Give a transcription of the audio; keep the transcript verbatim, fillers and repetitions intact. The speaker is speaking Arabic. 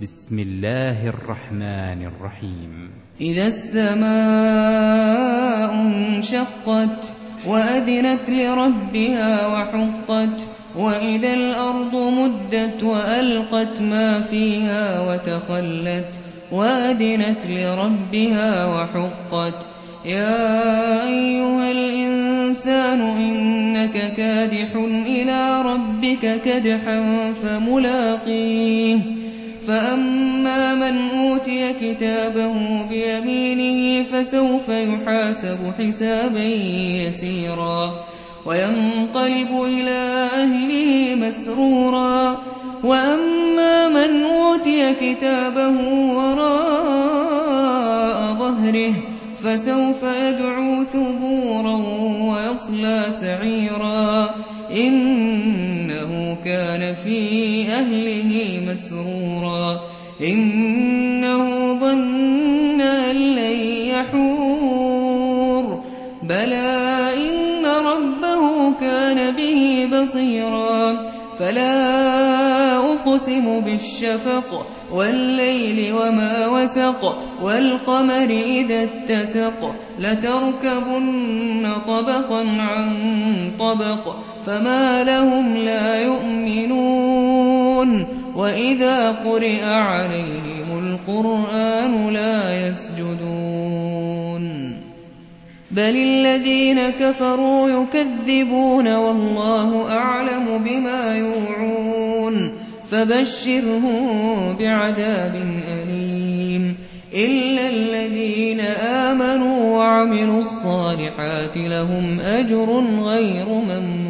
بسم الله الرحمن الرحيم إذا السماء انشقت وأذنت لربها وحقت وإذا الأرض مدت وألقت ما فيها وتخلت وأذنت لربها وحقت يا أيها الإنسان إنك كادح إلى ربك كدحا فملاقيه فأما من أوتي كتابه بيمينه فسوف يحاسب حسابا يسيرا وينقلب إلى أهله مسرورا وأما من أوتي كتابه وراء ظهره فسوف يدعو ثبورا ويصلى سعيرا إنه كان في أهله مسرورا إنه ظن أن لن يحور بلى إن ربه كان به بصيرا فلا أقسم بالشفق والليل وما وسق والقمر إذا اتسق لتركبن طبقا عن طبق فما لهم لا يؤمنون وإذا قرئ عليهم القرآن لا يسجدون بل الذين كفروا يكذبون والله أعلم بما يوعون فبشرهم بعذاب أليم إلا الذين آمنوا وعملوا الصالحات لهم أجر غير ممنون